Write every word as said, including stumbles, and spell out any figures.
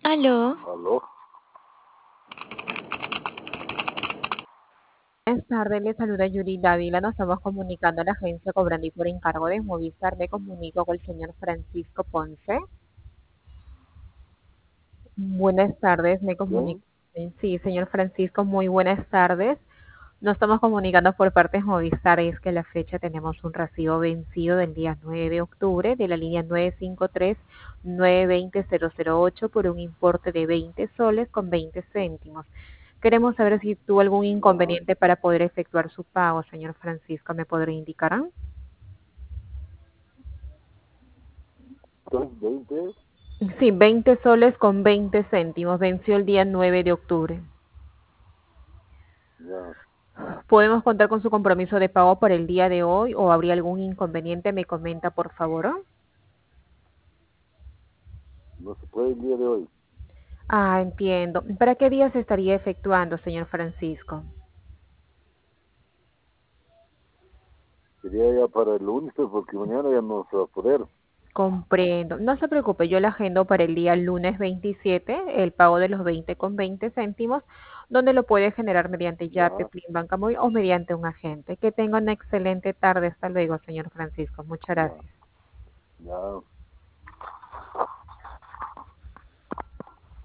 Aló. Aló. Buenas tardes, le saluda Yuri Dávila. Nos estamos comunicando a la agencia cobrando y por encargo de Movistar. Me comunico con el señor Francisco Ponce. Buenas tardes, me comunico. ¿Quién? Sí, señor Francisco, muy buenas tardes. Nos estamos comunicando por parte de Movistar. Es que a la fecha tenemos un recibo vencido del día nueve de octubre de la línea nueve cinco tres nueve dos cero cero cero ocho por un importe de veinte soles con veinte céntimos. Queremos saber si tuvo algún Ajá. inconveniente para poder efectuar su pago, señor Francisco. ¿Me podría indicar? tres veinte. Sí, veinte soles con veinte céntimos. Venció el día nueve de octubre. Ya. ¿Podemos contar con su compromiso de pago para el día de hoy o habría algún inconveniente? Me comenta, por favor. No se puede el día de hoy. Ah, entiendo. ¿Para qué día se estaría efectuando, señor Francisco? Sería ya para el lunes, pues, porque mañana ya no se va a poder. Comprendo. No se preocupe, yo la agendo para el día lunes veintisiete, el pago de los veinte con veinte céntimos, donde lo puede generar mediante Yape, Ya, Plin Banca Móvil o mediante un agente. Que tenga una excelente tarde. Hasta luego, señor Francisco. Muchas ya, gracias. ya.